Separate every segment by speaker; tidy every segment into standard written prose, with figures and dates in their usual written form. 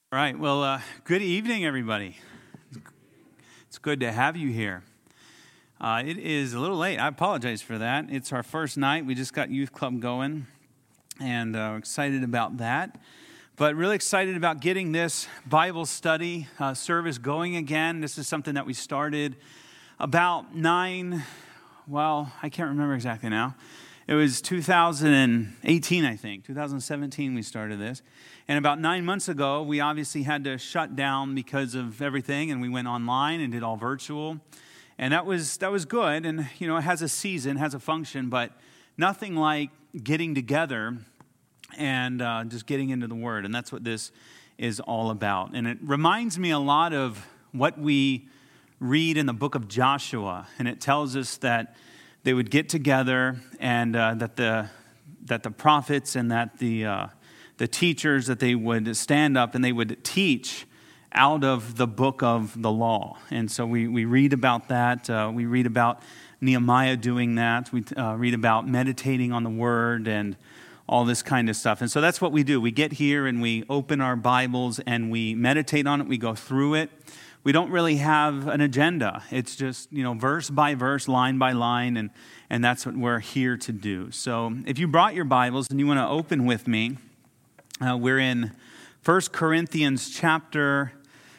Speaker 1: All right, well, good evening, everybody. It's good to have you here. It is a little late. I apologize for that. It's our first night. We just got youth club going, and excited about that. But really excited about getting this Bible study service going again. This is something that we started about I can't remember exactly now. It was 2018, I think. 2017 we started this. And about 9 months ago, we obviously had to shut down because of everything, and we went online and did all virtual. And that was good, and it has a season, has a function, but nothing like getting together and just getting into the Word. And that's what this is all about. And it reminds me a lot of what we read in the book of Joshua, and it tells us that they would get together, and that the prophets and that the teachers, that they would stand up and they would teach out of the book of the law. And so we read about that. We read about Nehemiah doing that. We read about meditating on the Word and all this kind of stuff. And so that's what we do. We get here and we open our Bibles and we meditate on it. We go through it. We don't really have an agenda. It's just, verse by verse, line by line, and that's what we're here to do. So if you brought your Bibles and you want to open with me, we're in 1 Corinthians chapter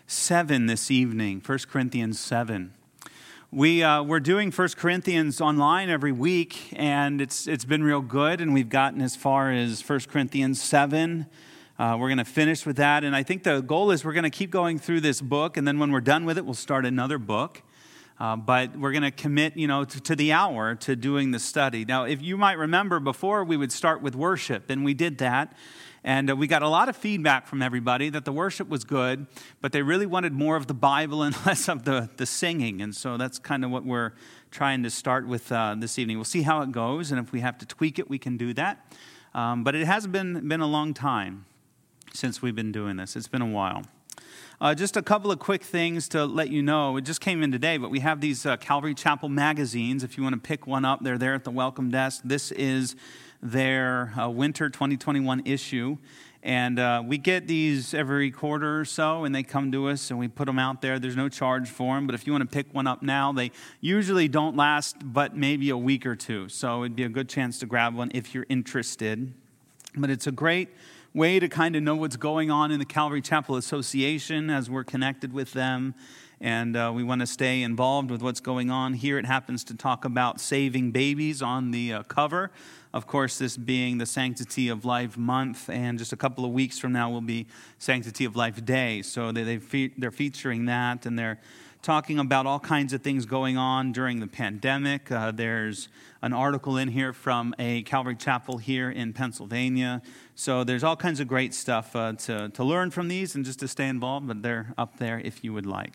Speaker 1: 7 this evening, 1 Corinthians 7. We're doing 1 Corinthians online every week, and it's been real good, and we've gotten as far as 1 Corinthians 7. We're going to finish with that, and I think the goal is we're going to keep going through this book, and then when we're done with it, we'll start another book. But we're going to commit, to the hour to doing the study. Now, if you might remember, before we would start with worship, and we did that, and we got a lot of feedback from everybody that the worship was good, but they really wanted more of the Bible and less of the singing, and so that's kind of what we're trying to start with this evening. We'll see how it goes, and if we have to tweak it, we can do that. But it has been a long time since we've been doing this. It's been a while. Just a couple of quick things to let you know. It just came in today, but we have these Calvary Chapel magazines. If you want to pick one up, they're there at the welcome desk. This is their winter 2021 issue. And we get these every quarter or so, and they come to us, and we put them out there. There's no charge for them, but if you want to pick one up now, they usually don't last but maybe a week or two. So it'd be a good chance to grab one if you're interested. But it's a great way to kind of know what's going on in the Calvary Chapel Association as we're connected with them, and we want to stay involved with what's going on here. It happens to talk about saving babies on the cover. Of course, this being the Sanctity of Life month, and just a couple of weeks from now will be Sanctity of Life Day. So they're featuring that, and they're talking about all kinds of things going on during the pandemic. There's an article in here from a Calvary Chapel here in Pennsylvania. So there's all kinds of great stuff to learn from these and just to stay involved, but they're up there if you would like.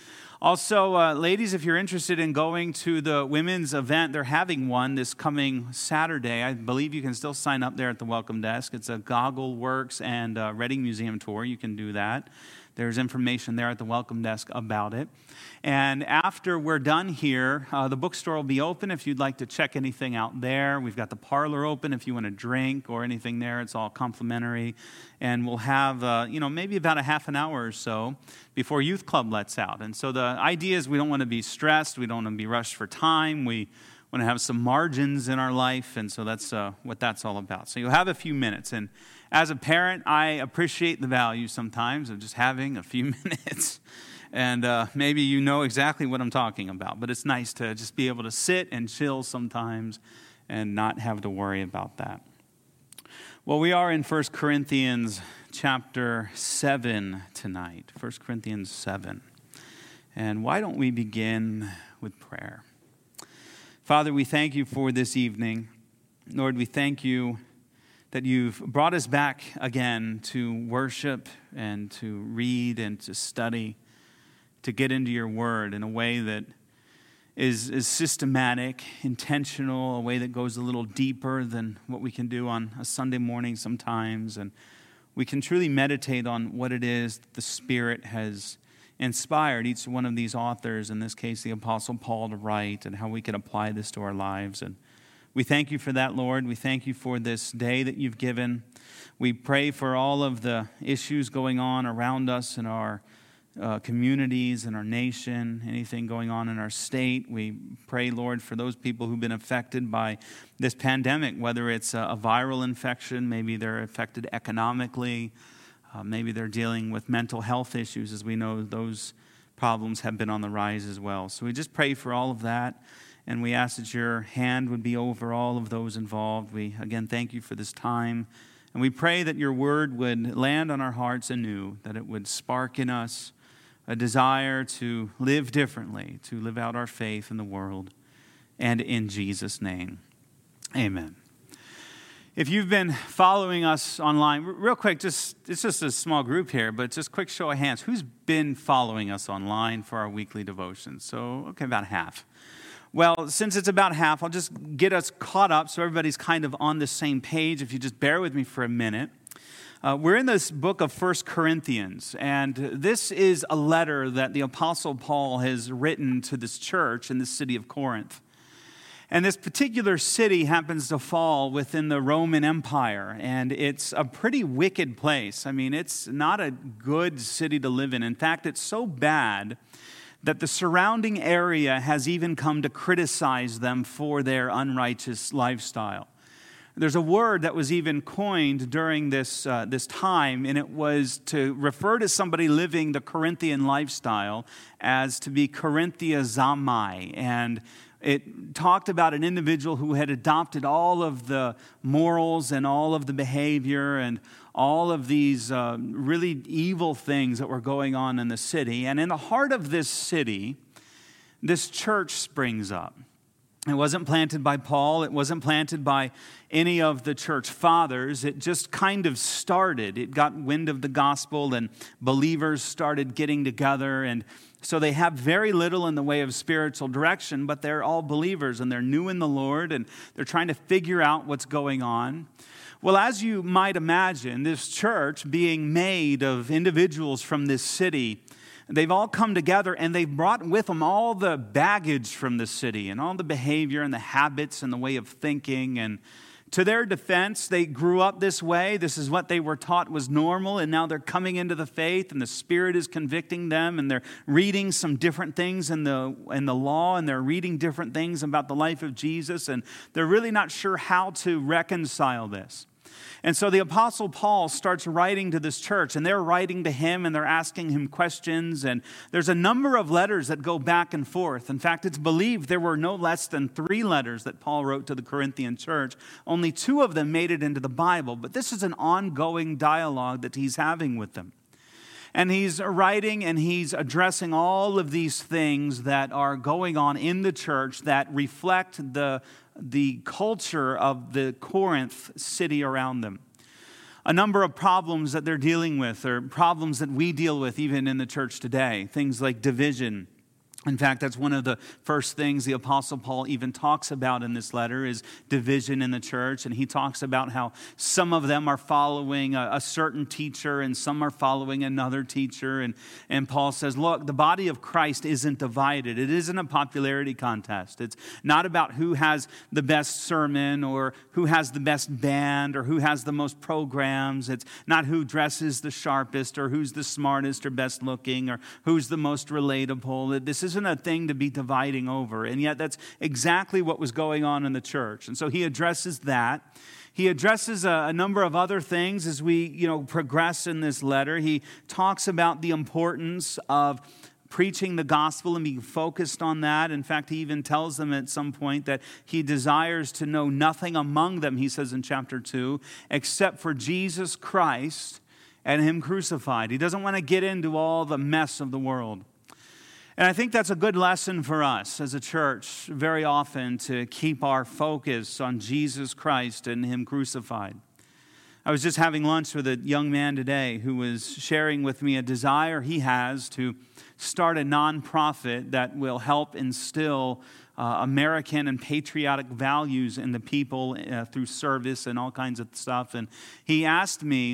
Speaker 1: Also, ladies, if you're interested in going to the women's event, they're having one this coming Saturday. I believe you can still sign up there at the welcome desk. It's a Goggle Works and Reading Museum tour. You can do that. There's information there at the welcome desk about it. And after we're done here, the bookstore will be open if you'd like to check anything out there. We've got the parlor open if you want to drink or anything there. It's all complimentary. And we'll have, maybe about a half an hour or so before youth club lets out. And so the idea is we don't want to be stressed. We don't want to be rushed for time. We want to have some margins in our life. And so that's what that's all about. So you'll have a few minutes. And as a parent, I appreciate the value sometimes of just having a few minutes. And maybe you know exactly what I'm talking about. But it's nice to just be able to sit and chill sometimes and not have to worry about that. Well, we are in 1 Corinthians chapter 7 tonight. 1 Corinthians 7. And why don't we begin with prayer? Father, we thank you for this evening. Lord, we thank you that you've brought us back again to worship and to read and to study, to get into your word in a way that is systematic, intentional, a way that goes a little deeper than what we can do on a Sunday morning sometimes. And we can truly meditate on what it is that the Spirit has inspired each one of these authors, in this case the Apostle Paul, to write, and how we can apply this to our lives. And We thank you for that, Lord. We thank you for this day that you've given. We pray for all of the issues going on around us in our communities, in our nation, anything going on in our state. We pray, Lord, for those people who've been affected by this pandemic, whether it's a viral infection, maybe they're affected economically, maybe they're dealing with mental health issues, as we know those problems have been on the rise as well. So we just pray for all of that, and we ask that your hand would be over all of those involved. We, again, thank you for this time, and we pray that your word would land on our hearts anew, that it would spark in us a desire to live differently, to live out our faith in the world, and in Jesus' name, amen. If you've been following us online, real quick, it's just a small group here, but just quick show of hands. Who's been following us online for our weekly devotions? So, okay, about half. Well, since it's about half, I'll just get us caught up so everybody's kind of on the same page. If you just bear with me for a minute. We're in this book of 1 Corinthians, and this is a letter that the Apostle Paul has written to this church in the city of Corinth. And this particular city happens to fall within the Roman Empire, and it's a pretty wicked place. I mean, it's not a good city to live in. In fact, it's so bad that the surrounding area has even come to criticize them for their unrighteous lifestyle. There's a word that was even coined during this time, and it was to refer to somebody living the Corinthian lifestyle as to be Corinthiazomai. And it talked about an individual who had adopted all of the morals and all of the behavior and all of these really evil things that were going on in the city. And in the heart of this city, this church springs up. It wasn't planted by Paul. It wasn't planted by any of the church fathers. It just kind of started. It got wind of the gospel, and believers started getting together. And so they have very little in the way of spiritual direction, but they're all believers, and they're new in the Lord, and they're trying to figure out what's going on. Well, as you might imagine, this church being made of individuals from this city, they've all come together, and they've brought with them all the baggage from the city and all the behavior and the habits and the way of thinking. And to their defense, they grew up this way. This is what they were taught was normal, and now they're coming into the faith, and the Spirit is convicting them, and they're reading some different things in the law, and they're reading different things about the life of Jesus, and they're really not sure how to reconcile this. And so the Apostle Paul starts writing to this church, and they're writing to him, and they're asking him questions, and there's a number of letters that go back and forth. In fact, it's believed there were no less than 3 letters that Paul wrote to the Corinthian church. Only 2 of them made it into the Bible, but this is an ongoing dialogue that he's having with them. And he's writing and he's addressing all of these things that are going on in the church that reflect the culture of the Corinth city around them. A number of problems that they're dealing with, or problems that we deal with even in the church today. Things like division. In fact, that's one of the first things the Apostle Paul even talks about in this letter is division in the church. And he talks about how some of them are following a certain teacher and some are following another teacher. And Paul says, look, the body of Christ isn't divided. It isn't a popularity contest. It's not about who has the best sermon or who has the best band or who has the most programs. It's not who dresses the sharpest or who's the smartest or best looking or who's the most relatable. This isn't a thing to be dividing over. And yet that's exactly what was going on in the church. And so he addresses that. He addresses a number of other things as we, progress in this letter. He talks about the importance of preaching the gospel and being focused on that. In fact, he even tells them at some point that he desires to know nothing among them, he says in chapter 2, except for Jesus Christ and him crucified. He doesn't want to get into all the mess of the world. And I think that's a good lesson for us as a church very often to keep our focus on Jesus Christ and him crucified. I was just having lunch with a young man today who was sharing with me a desire he has to start a nonprofit that will help instill American and patriotic values in the people through service and all kinds of stuff. And he asked me,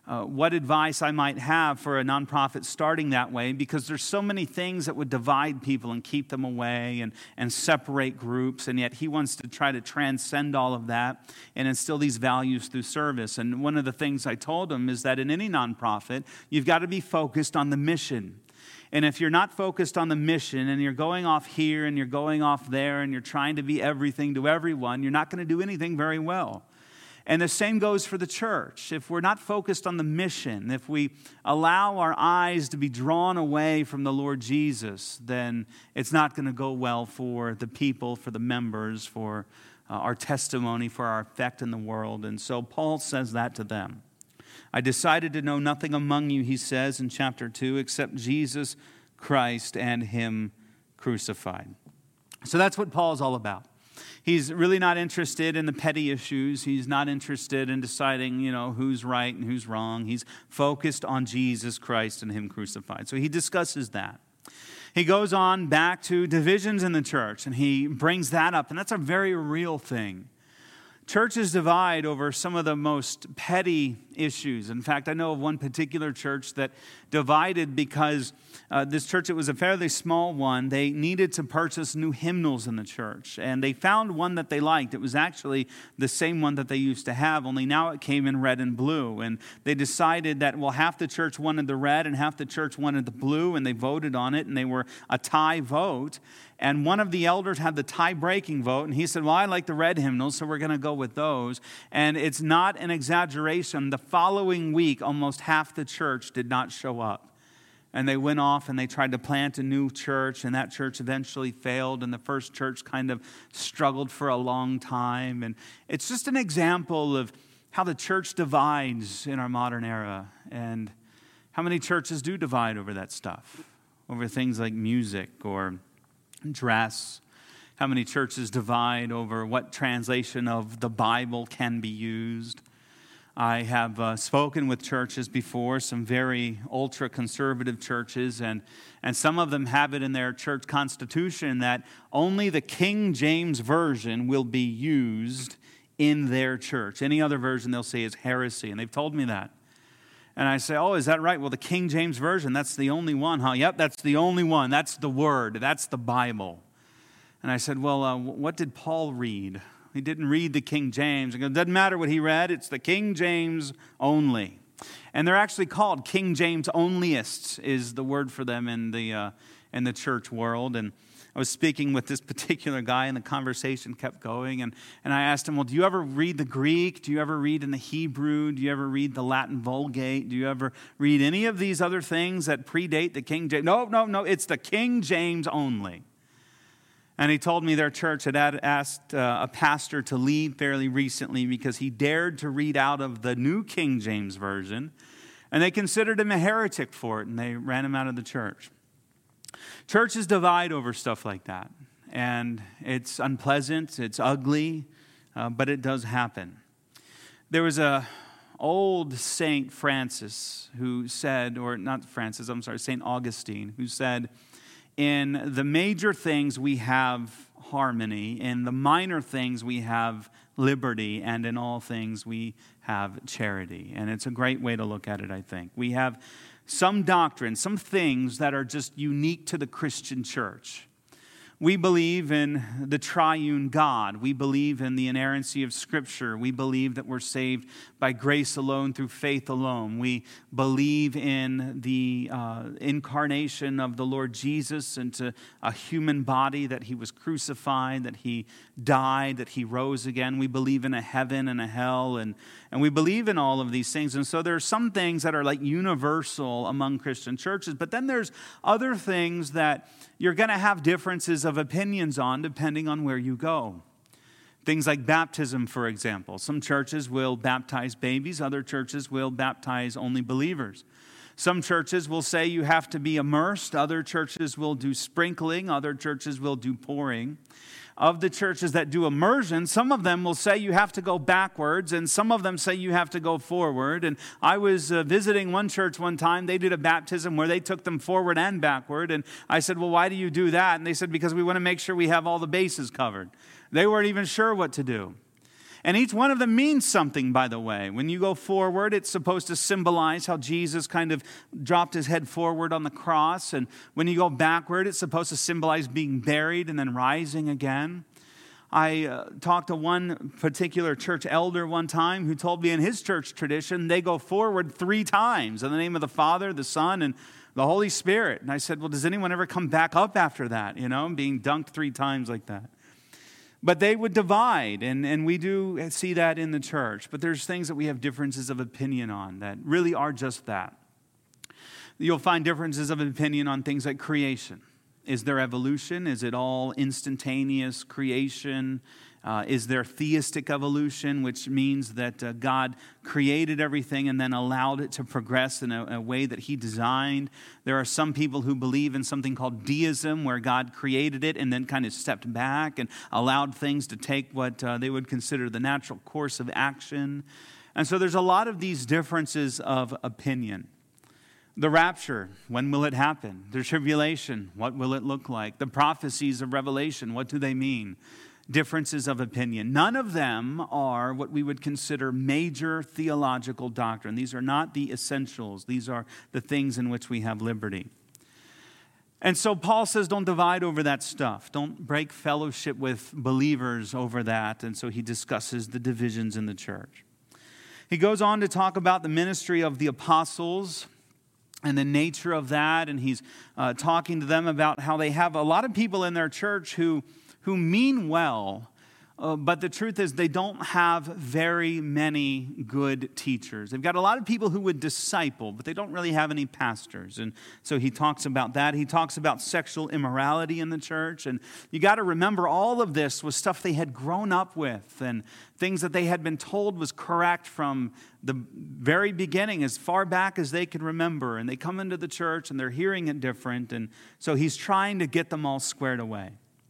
Speaker 1: what advice I might have for a nonprofit starting that way, because there's so many things that would divide people and keep them away and separate groups, and yet he wants to try to transcend all of that and instill these values through service. And one of the things I told him is that in any nonprofit, you've got to be focused on the mission. And if you're not focused on the mission and you're going off here and you're going off there and you're trying to be everything to everyone, you're not going to do anything very well. And the same goes for the church. If we're not focused on the mission, if we allow our eyes to be drawn away from the Lord Jesus, then it's not going to go well for the people, for the members, for our testimony, for our effect in the world. And so Paul says that to them. I decided to know nothing among you, he says in chapter 2, except Jesus Christ and him crucified. So that's what Paul's all about. He's really not interested in the petty issues. He's not interested in deciding, who's right and who's wrong. He's focused on Jesus Christ and him crucified. So he discusses that. He goes on back to divisions in the church, and he brings that up, and that's a very real thing. Churches divide over some of the most petty issues. In fact, I know of one particular church that divided because this church, it was a fairly small one. They needed to purchase new hymnals in the church, and they found one that they liked. It was actually the same one that they used to have, only now it came in red and blue. And they decided that, half the church wanted the red and half the church wanted the blue, and they voted on it, and they were a tie vote. And one of the elders had the tie-breaking vote, and he said, I like the red hymnals, so we're going to go with those. And it's not an exaggeration. The following week, almost half the church did not show up. And they went off and they tried to plant a new church, and that church eventually failed, and the first church kind of struggled for a long time. And it's just an example of how the church divides in our modern era, and how many churches do divide over that stuff, over things like music or dress. How many churches divide over what translation of the Bible can be used. I have spoken with churches before, some very ultra-conservative churches, and some of them have it in their church constitution that only the King James Version will be used in their church. Any other version they'll say is heresy, and they've told me that. And I say, is that right? Well, the King James Version, that's the only one, huh? Yep, that's the only one. That's the Word. That's the Bible. And I said, what did Paul read? He didn't read the King James. It doesn't matter what he read. It's the King James only. And they're actually called King James onlyists is the word for them in the church world. And I was speaking with this particular guy, and the conversation kept going. And I asked him, do you ever read the Greek? Do you ever read in the Hebrew? Do you ever read the Latin Vulgate? Do you ever read any of these other things that predate the King James? No, it's the King James only. And he told me their church had asked a pastor to leave fairly recently because he dared to read out of the New King James Version, and they considered him a heretic for it, and they ran him out of the church. Churches divide over stuff like that, and it's unpleasant, it's ugly, but it does happen. There was a old Saint Francis who said, Saint Augustine, who said, in the major things we have harmony, in the minor things we have liberty, and in all things we have charity. And it's a great way to look at it, I think. We have some doctrine, some things that are just unique to the Christian church. We believe in the triune God. We believe in the inerrancy of Scripture. We believe that we're saved by grace alone, through faith alone. We believe in the incarnation of the Lord Jesus into a human body, that he was crucified, that he died, that he rose again. We believe in a heaven and a hell, and we believe in all of these things. And so there are some things that are like universal among Christian churches, but then there's other things that you're going to have differences of opinions on depending on where you go. Things like baptism, for example. Some churches will baptize babies. Other churches will baptize only believers. Some churches will say you have to be immersed. Other churches will do sprinkling. Other churches will do pouring. Of the churches that do immersion, some of them will say you have to go backwards, and some of them say you have to go forward. And I was visiting one church one time. They did a baptism where they took them forward and backward. And I said, why do you do that? And they said, because we want to make sure we have all the bases covered. They weren't even sure what to do. And each one of them means something, by the way. When you go forward, it's supposed to symbolize how Jesus kind of dropped his head forward on the cross. And when you go backward, it's supposed to symbolize being buried and then rising again. I talked to one particular church elder one time who told me in his church tradition, they go forward 3 times in the name of the Father, the Son, and the Holy Spirit. And I said, well, does anyone ever come back up after that, being dunked 3 times like that? But they would divide, and we do see that in the church. But there's things that we have differences of opinion on that really are just that. You'll find differences of opinion on things like creation. Is there evolution? Is it all instantaneous creation? Is there theistic evolution, which means that God created everything and then allowed it to progress in a way that he designed? There are some people who believe in something called deism, where God created it and then kind of stepped back and allowed things to take what they would consider the natural course of action. And so there's a lot of these differences of opinion. The rapture, when will it happen? The tribulation, what will it look like? The prophecies of Revelation, what do they mean? Differences of opinion. None of them are what we would consider major theological doctrine. These are not the essentials. These are the things in which we have liberty. And so Paul says, don't divide over that stuff. Don't break fellowship with believers over that. And so he discusses the divisions in the church. He goes on to talk about the ministry of the apostles and the nature of that, and he's talking to them about how they have a lot of people in their church who mean well, but the truth is they don't have very many good teachers. They've got a lot of people who would disciple, but they don't really have any pastors. And so he talks about that. He talks about sexual immorality in the church. And you got to remember, all of this was stuff they had grown up with and things that they had been told was correct from the very beginning, as far back as they could remember. And they come into the church and they're hearing it different. And so he's trying to get them all squared away.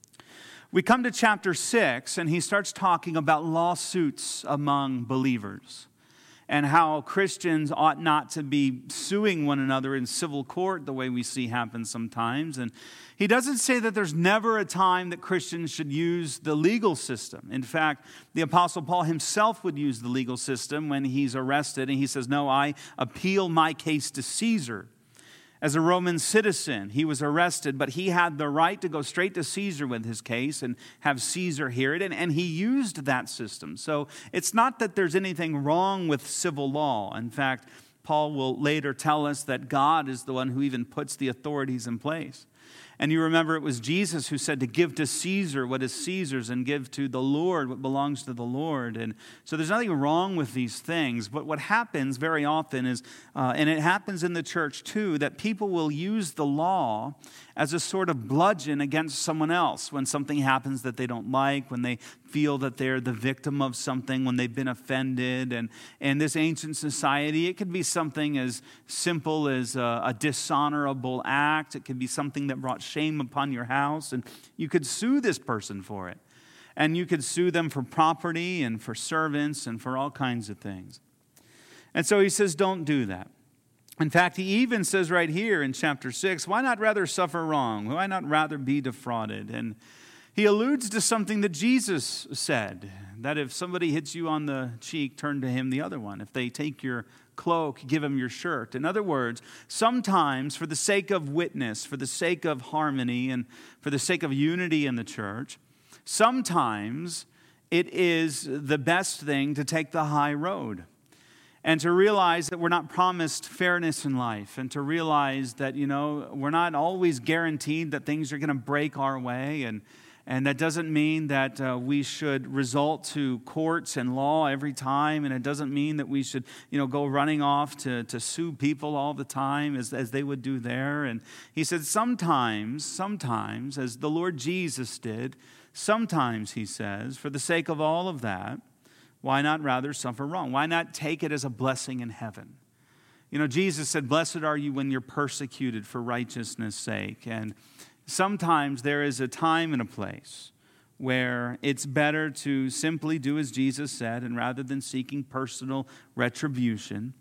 Speaker 1: We come to chapter 6, and he starts talking about lawsuits among believers and how Christians ought not to be suing one another in civil court the way we see happen sometimes. And he doesn't say that there's never a time that Christians should use the legal system. In fact, the Apostle Paul himself would use the legal system when he's arrested, and he says, no, I appeal my case to Caesar. As a Roman citizen, he was arrested, but he had the right to go straight to Caesar with his case and have Caesar hear it, and he used that system. So it's not that there's anything wrong with civil law. In fact, Paul will later tell us that God is the one who even puts the authorities in place. And you remember it was Jesus who said to give to Caesar what is Caesar's and give to the Lord what belongs to the Lord. And so there's nothing wrong with these things. But what happens very often is, and it happens in the church too, that people will use the law as a sort of bludgeon against someone else when something happens that they don't like, when they feel that they're the victim of something, when they've been offended. And in this ancient society, it could be something as simple as a dishonorable act. It could be something that brought shame upon your house, and you could sue this person for it. And you could sue them for property and for servants and for all kinds of things. And so he says, don't do that. In fact, he even says right here in chapter 6, why not rather suffer wrong? Why not rather be defrauded? And he alludes to something that Jesus said, that if somebody hits you on the cheek, turn to him the other one. If they take your cloak, give him your shirt. In other words, sometimes for the sake of witness, for the sake of harmony, and for the sake of unity in the church, sometimes it is the best thing to take the high road. And to realize that we're not promised fairness in life, and to realize that, we're not always guaranteed that things are going to break our way. And that doesn't mean that we should resort to courts and law every time. And it doesn't mean that we should, go running off to sue people all the time as they would do there. And he said sometimes, as the Lord Jesus did, sometimes, he says, for the sake of all of that, why not rather suffer wrong? Why not take it as a blessing in heaven? Jesus said, blessed are you when you're persecuted for righteousness' sake. And sometimes there is a time and a place where it's better to simply do as Jesus said, and rather than seeking personal retribution,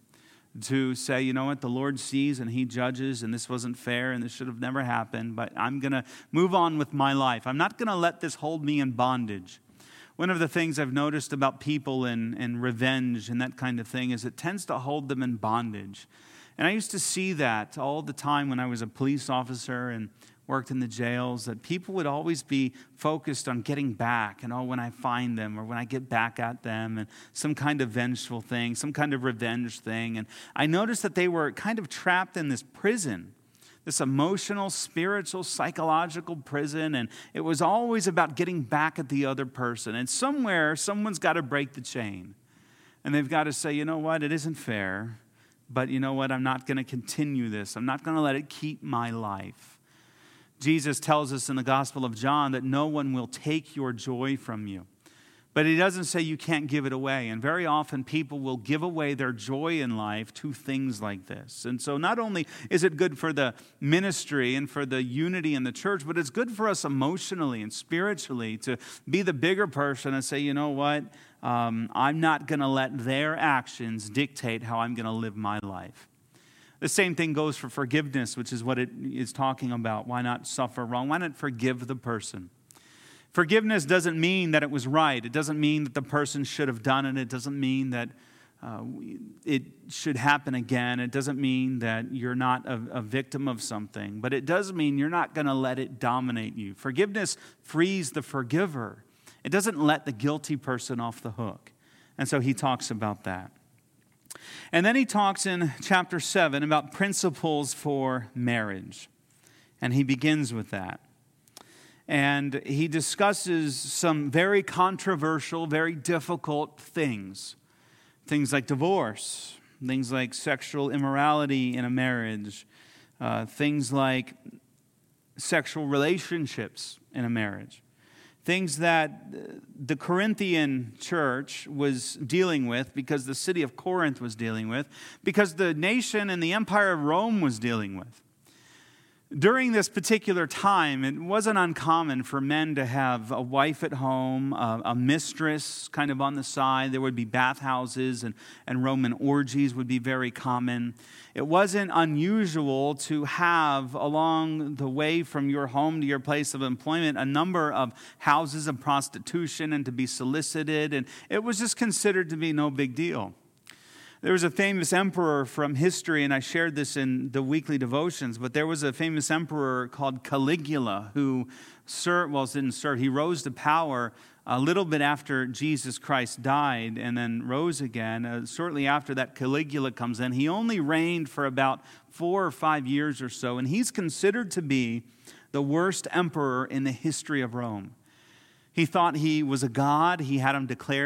Speaker 1: to say, you know what, the Lord sees and he judges, and this wasn't fair and this should have never happened, but I'm going to move on with my life. I'm not going to let this hold me in bondage. One of the things I've noticed about people and revenge and that kind of thing is it tends to hold them in bondage. And I used to see that all the time when I was a police officer and worked in the jails, that people would always be focused on getting back and, when I find them or when I get back at them, and some kind of vengeful thing, some kind of revenge thing. And I noticed that they were kind of trapped in this prison, this emotional, spiritual, psychological prison, and it was always about getting back at the other person. And somewhere, someone's got to break the chain. And they've got to say, you know what, it isn't fair, but you know what, I'm not going to continue this. I'm not going to let it keep my life. Jesus tells us in the Gospel of John that no one will take your joy from you. But he doesn't say you can't give it away. And very often people will give away their joy in life to things like this. And so not only is it good for the ministry and for the unity in the church, but it's good for us emotionally and spiritually to be the bigger person and say, you know what, I'm not going to let their actions dictate how I'm going to live my life. The same thing goes for forgiveness, which is what it is talking about. Why not suffer wrong? Why not forgive the person? Forgiveness doesn't mean that it was right. It doesn't mean that the person should have done it. It doesn't mean that it should happen again. It doesn't mean that you're not a victim of something. But it does mean you're not going to let it dominate you. Forgiveness frees the forgiver. It doesn't let the guilty person off the hook. And so he talks about that. And then he talks in chapter 7 about principles for marriage. And he begins with that. And he discusses some very controversial, very difficult things. Things like divorce, things like sexual immorality in a marriage, things like sexual relationships in a marriage. Things that the Corinthian church was dealing with, because the city of Corinth was dealing with, because the nation and the empire of Rome was dealing with. During this particular time, it wasn't uncommon for men to have a wife at home, a mistress kind of on the side. There would be bathhouses and Roman orgies would be very common. It wasn't unusual to have along the way from your home to your place of employment a number of houses of prostitution and to be solicited. And it was just considered to be no big deal. There was a famous emperor from history, and I shared this in the weekly devotions, but there was a famous emperor called Caligula who he rose to power a little bit after Jesus Christ died and then rose again. Shortly after that, Caligula comes in. He only reigned for about 4 or 5 years or so, and he's considered to be the worst emperor in the history of Rome. He thought he was a god. He had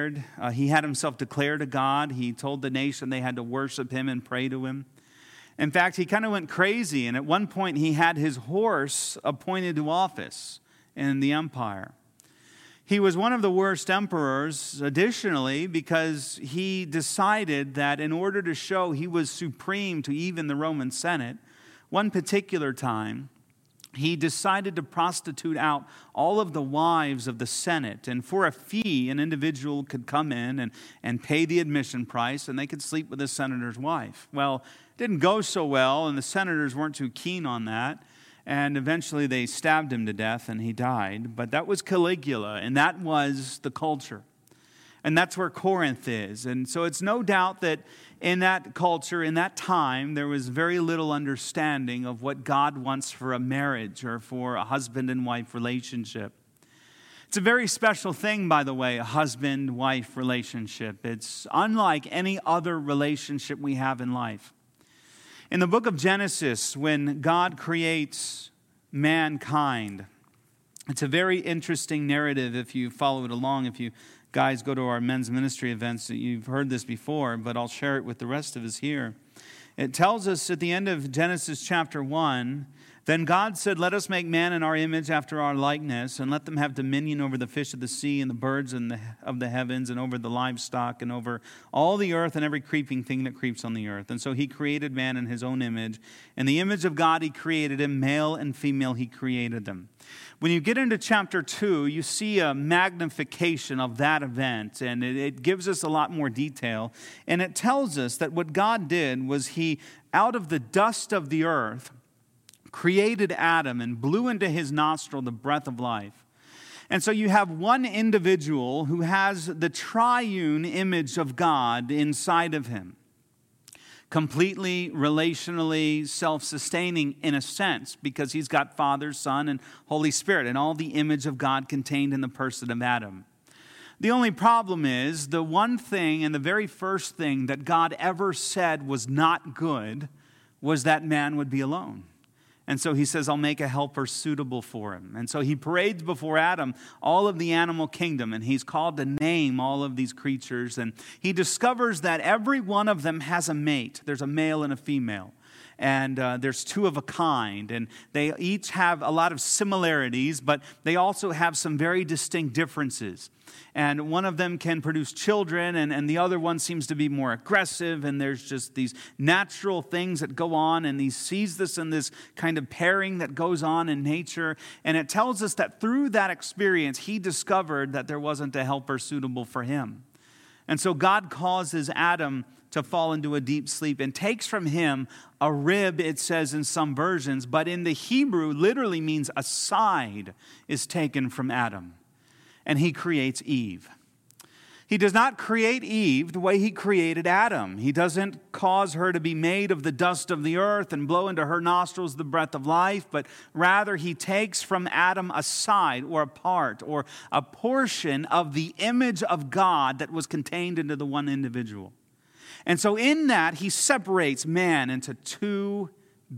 Speaker 1: himself declared a god. He told the nation they had to worship him and pray to him. In fact, he kind of went crazy, and at one point he had his horse appointed to office in the empire. He was one of the worst emperors, additionally, because he decided that in order to show he was supreme to even the Roman Senate, one particular time, he decided to prostitute out all of the wives of the Senate. And for a fee, an individual could come in and pay the admission price, and they could sleep with the senator's wife. Well, it didn't go so well, and the senators weren't too keen on that. And eventually they stabbed him to death, and he died. But that was Caligula, and that was the culture. And that's where Corinth is. And so it's no doubt that in that culture, in that time, there was very little understanding of what God wants for a marriage or for a husband and wife relationship. It's a very special thing, by the way, a husband-wife relationship. It's unlike any other relationship we have in life. In the book of Genesis, when God creates mankind, it's a very interesting narrative if you follow it along. If you guys go to our men's ministry events, you've heard this before, but I'll share it with the rest of us here. It tells us at the end of Genesis chapter 1, then God said, let us make man in our image after our likeness, and let them have dominion over the fish of the sea and the birds of the heavens and over the livestock and over all the earth and every creeping thing that creeps on the earth. And so he created man in his own image. In the image of God he created him, male and female he created them. When you get into chapter 2, you see a magnification of that event, and it gives us a lot more detail. And it tells us that what God did was he, out of the dust of the earth, created Adam and blew into his nostril the breath of life. And so you have one individual who has the triune image of God inside of him, completely relationally self-sustaining in a sense, because he's got Father, Son, and Holy Spirit, and all the image of God contained in the person of Adam. The only problem is the one thing and the very first thing that God ever said was not good was that man would be alone. And so he says, I'll make a helper suitable for him. And so he parades before Adam all of the animal kingdom, and he's called to name all of these creatures. And he discovers that every one of them has a mate. There's a male and a female. And there's two of a kind. And they each have a lot of similarities, but they also have some very distinct differences. And one of them can produce children, and the other one seems to be more aggressive, and there's just these natural things that go on, and he sees this in this kind of pairing that goes on in nature. And it tells us that through that experience, he discovered that there wasn't a helper suitable for him. And so God causes Adam to fall into a deep sleep and takes from him a rib, it says in some versions, but in the Hebrew literally means a side is taken from Adam. And he creates Eve. He does not create Eve the way he created Adam. He doesn't cause her to be made of the dust of the earth and blow into her nostrils the breath of life, but rather he takes from Adam a side or a part or a portion of the image of God that was contained into the one individual. And so in that, he separates man into two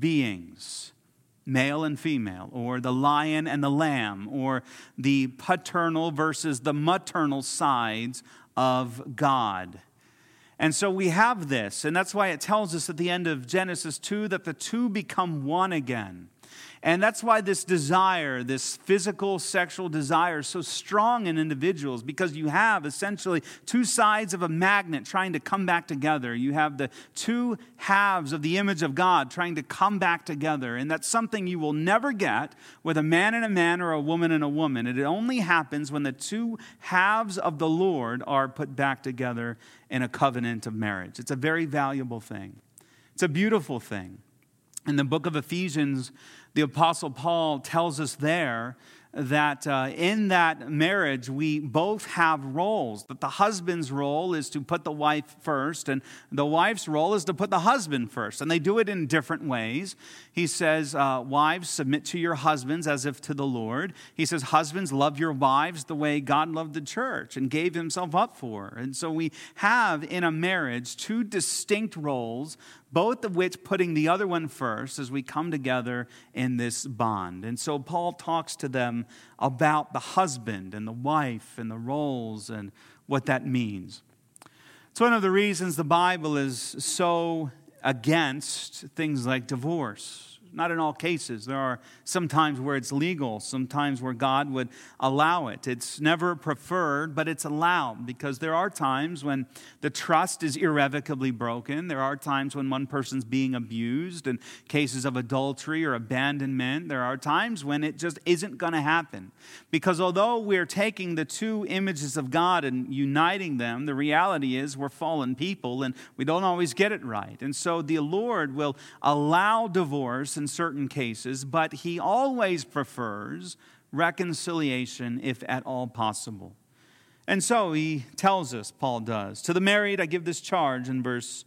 Speaker 1: beings, male and female, or the lion and the lamb, or the paternal versus the maternal sides of God. And so we have this, and that's why it tells us at the end of Genesis 2 that the two become one again. And that's why this desire, this physical sexual desire is so strong in individuals, because you have essentially two sides of a magnet trying to come back together. You have the two halves of the image of God trying to come back together. And that's something you will never get with a man and a man or a woman and a woman. It only happens when the two halves of the Lord are put back together in a covenant of marriage. It's a very valuable thing. It's a beautiful thing. In the book of Ephesians, the Apostle Paul tells us there that in that marriage, we both have roles. That the husband's role is to put the wife first, and the wife's role is to put the husband first. And they do it in different ways. He says, wives, submit to your husbands as if to the Lord. He says, husbands, love your wives the way God loved the church and gave himself up for her. And so we have in a marriage two distinct roles, both of which putting the other one first as we come together in this bond. And so Paul talks to them about the husband and the wife and the roles and what that means. It's one of the reasons the Bible is so against things like divorce. Not in all cases. There are some times where it's legal, sometimes where God would allow it. It's never preferred, but it's allowed, because there are times when the trust is irrevocably broken. There are times when one person's being abused, in cases of adultery or abandonment. There are times when it just isn't going to happen. Because although we're taking the two images of God and uniting them, the reality is we're fallen people and we don't always get it right. And so the Lord will allow divorce in certain cases, but he always prefers reconciliation if at all possible. And so he tells us, Paul does, to the married I give this charge in verse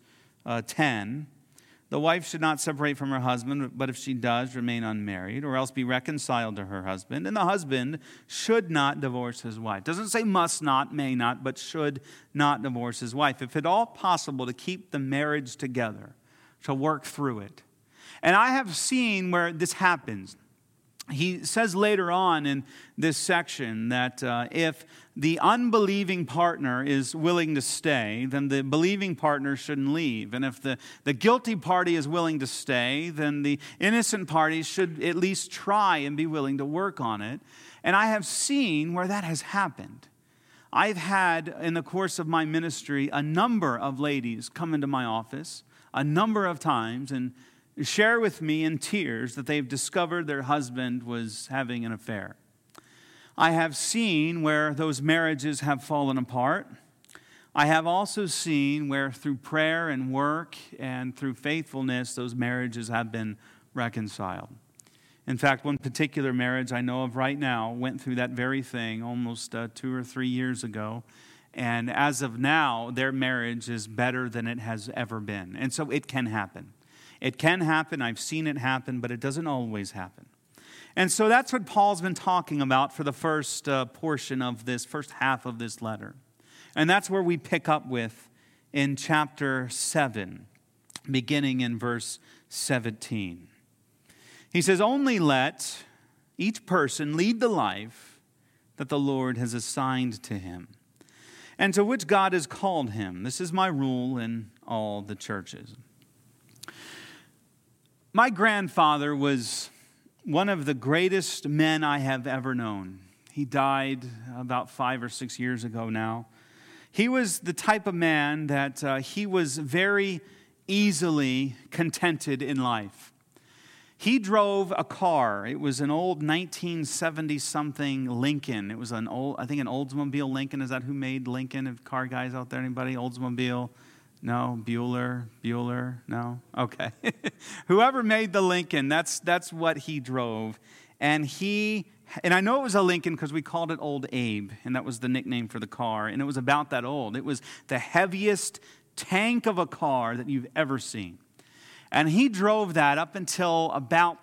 Speaker 1: 10. The wife should not separate from her husband, but if she does, remain unmarried, or else be reconciled to her husband. And the husband should not divorce his wife. Doesn't say must not, may not, but should not divorce his wife. If at all possible, to keep the marriage together, to work through it. And I have seen where this happens. He says later on in this section that if the unbelieving partner is willing to stay, then the believing partner shouldn't leave. And if the guilty party is willing to stay, then the innocent party should at least try and be willing to work on it. And I have seen where that has happened. I've had, in the course of my ministry, a number of ladies come into my office a number of times and share with me in tears that they've discovered their husband was having an affair. I have seen where those marriages have fallen apart. I have also seen where through prayer and work and through faithfulness, those marriages have been reconciled. In fact, one particular marriage I know of right now went through that very thing almost 2 or 3 years ago. And as of now, their marriage is better than it has ever been. And so it can happen. It can happen. I've seen it happen, but it doesn't always happen. And so that's what Paul's been talking about for the first portion of this, first half of this letter. And that's where we pick up with in chapter 7, beginning in verse 17. He says, "Only let each person lead the life that the Lord has assigned to him, and to which God has called him. This is my rule in all the churches." My grandfather was one of the greatest men I have ever known. He died about 5 or 6 years ago now. He was the type of man that he was very easily contented in life. He drove a car. It was an old 1970-something Lincoln. It was an Oldsmobile Lincoln. Is that who made Lincoln? If car guys out there, anybody? Oldsmobile? No? Bueller? No? Okay. Whoever made the Lincoln, that's what he drove. And I know it was a Lincoln because we called it Old Abe, and that was the nickname for the car. And it was about that old. It was the heaviest tank of a car that you've ever seen. And he drove that up until about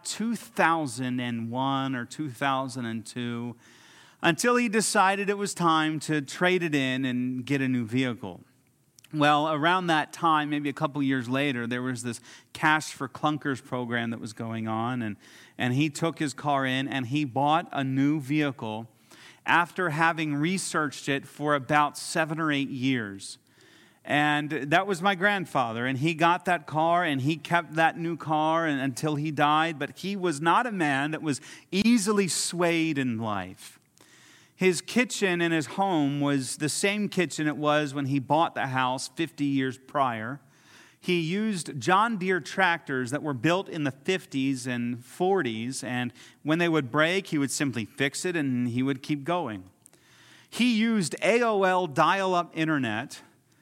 Speaker 1: 2001 or 2002, until he decided it was time to trade it in and get a new vehicle. Well, around that time, maybe a couple years later, there was this Cash for Clunkers program that was going on, and he took his car in and he bought a new vehicle after having researched it for about 7 or 8 years. And that was my grandfather, and he got that car, and he kept that new car until he died, but he was not a man that was easily swayed in life. His kitchen in his home was the same kitchen it was when he bought the house 50 years prior. He used John Deere tractors that were built in the 50s and 40s, and when they would break, he would simply fix it, and he would keep going. He used AOL dial-up internet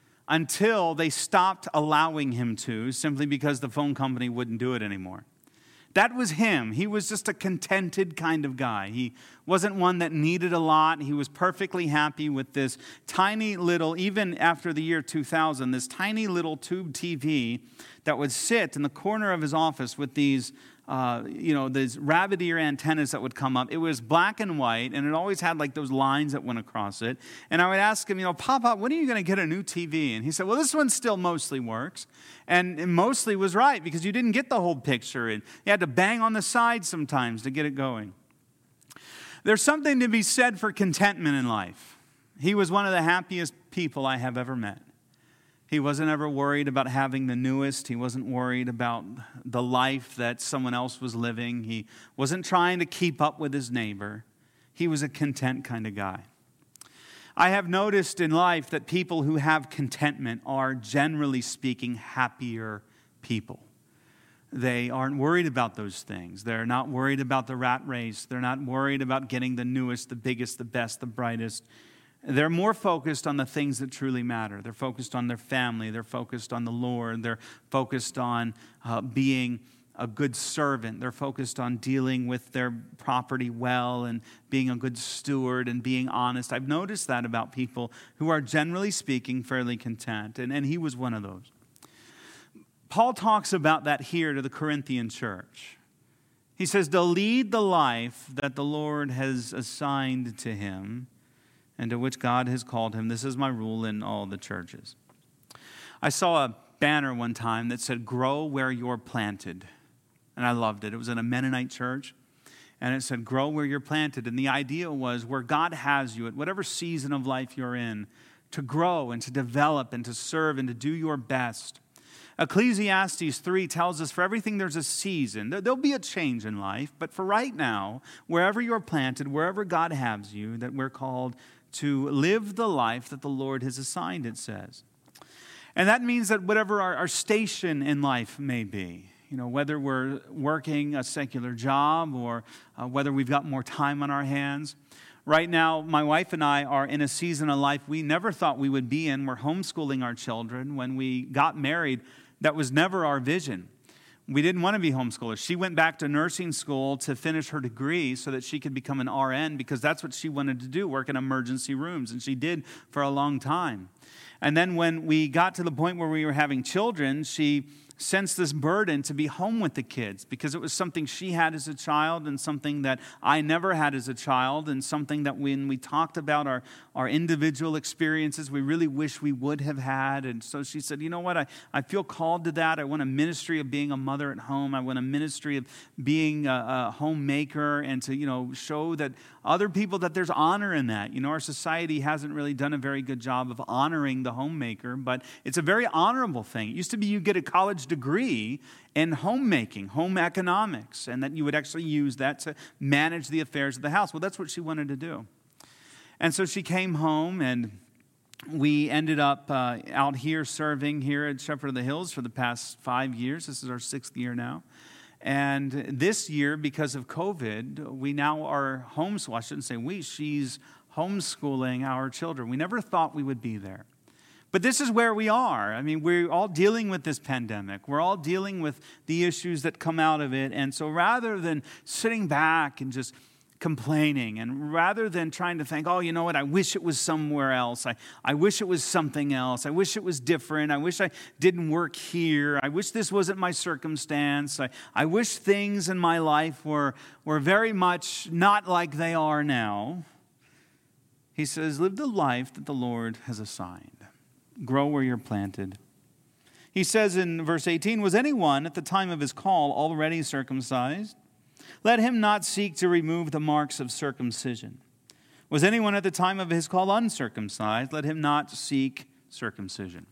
Speaker 1: until they stopped allowing him to, simply because the phone company wouldn't do it anymore. That was him. He was just a contented kind of guy. He wasn't one that needed a lot. He was perfectly happy with this tiny little, even after the year 2000, this tiny little tube TV that would sit in the corner of his office with these these rabbit ear antennas that would come up. It was black and white, and it always had like those lines that went across it. And I would ask him, Pop, when are you going to get a new TV? And he said, well, this one still mostly works. And it mostly was right, because you didn't get the whole picture, and you had to bang on the side sometimes to get it going. There's something to be said for contentment in life. He was one of the happiest people I have ever met. He wasn't ever worried about having the newest. He wasn't worried about the life that someone else was living. He wasn't trying to keep up with his neighbor. He was a content kind of guy. I have noticed in life that people who have contentment are, generally speaking, happier people. They aren't worried about those things. They're not worried about the rat race. They're not worried about getting the newest, the biggest, the best, the brightest. They're more focused on the things that truly matter. They're focused on their family. They're focused on the Lord. They're focused on being a good servant. They're focused on dealing with their property well and being a good steward and being honest. I've noticed that about people who are, generally speaking, fairly content. And he was one of those. Paul talks about that here to the Corinthian church. He says to lead the life that the Lord has assigned to him, and to which God has called him. This is my rule in all the churches. I saw a banner one time that said, grow where you're planted. And I loved it. It was in a Mennonite church. And it said, grow where you're planted. And the idea was where God has you, at whatever season of life you're in, to grow and to develop and to serve and to do your best. Ecclesiastes 3 tells us for everything there's a season. There'll be a change in life. But for right now, wherever you're planted, wherever God has you, that we're called to live the life that the Lord has assigned, it says. And that means that whatever our station in life may be, whether we're working a secular job or whether we've got more time on our hands. Right now, my wife and I are in a season of life we never thought we would be in. We're homeschooling our children. When we got married, that was never our vision. We didn't want to be homeschoolers. She went back to nursing school to finish her degree so that she could become an RN because that's what she wanted to do, work in emergency rooms, and she did for a long time. And then when we got to the point where we were having children, she sensed this burden to be home with the kids because it was something she had as a child and something that I never had as a child and something that when we talked about our individual experiences, we really wish we would have had. And so she said, you know what, I feel called to that. I want a ministry of being a mother at home. I want a ministry of being a homemaker and to, show that other people that there's honor in that. Our society hasn't really done a very good job of honoring the homemaker, but it's a very honorable thing. It used to be you get a college degree in homemaking, home economics, and that you would actually use that to manage the affairs of the house. Well, that's what she wanted to do. And so she came home, and we ended up out here serving here at Shepherd of the Hills for the past 5 years. This is our 6th year now. And this year, because of COVID, we now are homeschooling. I shouldn't say we, she's homeschooling our children. We never thought we would be there. But this is where we are. I mean, we're all dealing with this pandemic. We're all dealing with the issues that come out of it. And so rather than sitting back and just complaining, and rather than trying to think, oh, you know what, I wish it was somewhere else. I wish it was something else. I wish it was different. I wish I didn't work here. I wish this wasn't my circumstance. I wish things in my life were very much not like they are now. He says, live the life that the Lord has assigned. Grow where you're planted. He says in verse 18, was anyone at the time of his call already circumcised? Let him not seek to remove the marks of circumcision. Was anyone at the time of his call uncircumcised? Let him not seek circumcision.